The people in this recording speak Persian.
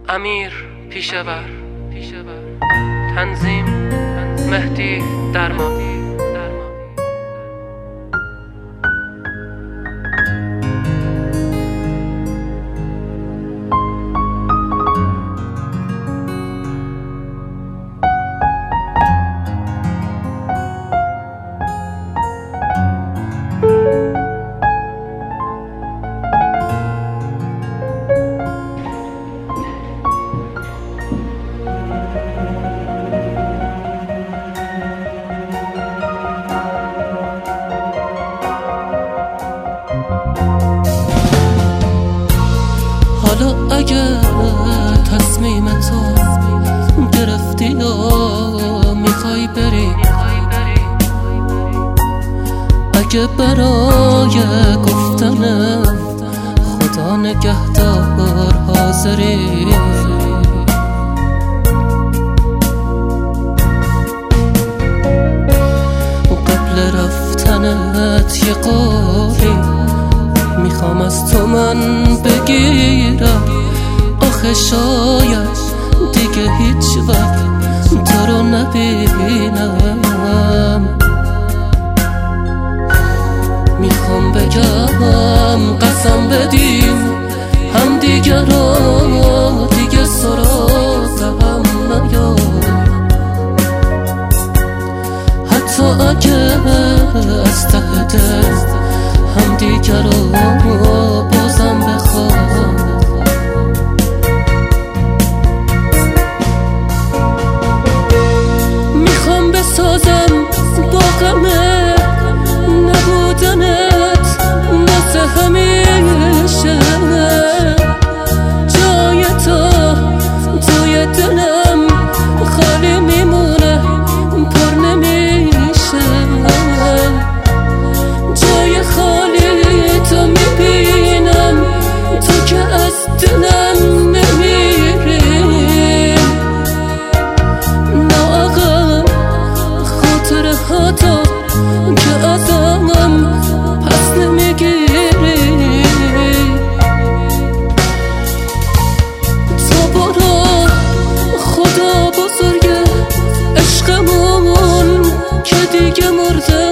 امیر پیشور، تنظیم مهدی درمان. حالا اگه تصمیم تو گرفتی یا میخوای بری، اگه برای گفتن خدا نگهدار حاضری، قبل رفتنت یه قولی میخوام از تو من بگیرم. آخه شاید دیگه هیچ وقت تو رو نبینم. میخوام بگم قسم بدیم هم دیگه رو دیگه سراغم نیاد، حتی اگه از ته دل هم دیگر رو بازم بخوام. میخوام بسازم با غم نبودنت مثل همیشه، جای تو توی دلم خالی میمونه پر نمیشه. جای خالی تو میبینم تو که از دلم نمیری. نه آقا خاطره ها تو که ازم پس نمیگیری. تو برو خدا بزرگه عشقمون که دیگه مرده.